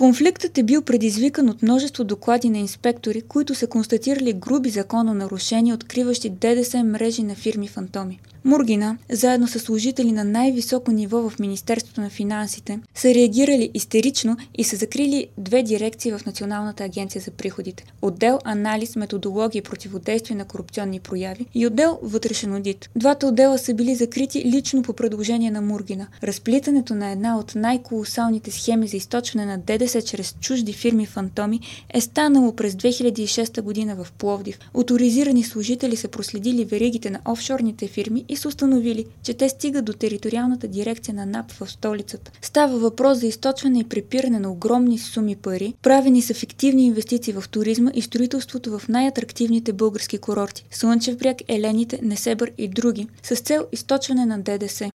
Конфликтът е бил предизвикан от множество доклади на инспектори, които са констатирали груби закононарушения, откриващи ДДС мрежи на фирми фантоми. Мургина, заедно с служители на най-високо ниво в Министерството на финансите, са реагирали истерично и са закрили 2 дирекции в Националната агенция за приходите. Отдел анализ, методология и противодействие на корупционни прояви и отдел вътрешен одит. Двата отдела са били закрити лично по предложение на Мургина. Разплитането на една от най-колосалните схеми за източване на ДДС чрез чужди фирми фантоми е станало през 2006 година в Пловдив. Оторизирани служители са проследили веригите на офшорните фирми и са установили, че те стигат до териториалната дирекция на НАП в столицата. Става въпрос за източване и препиране на огромни суми пари, правени са фиктивни инвестиции в туризма и строителството в най-атрактивните български курорти – Слънчев бряг, Елените, Несебър и други, с цел източване на ДДС.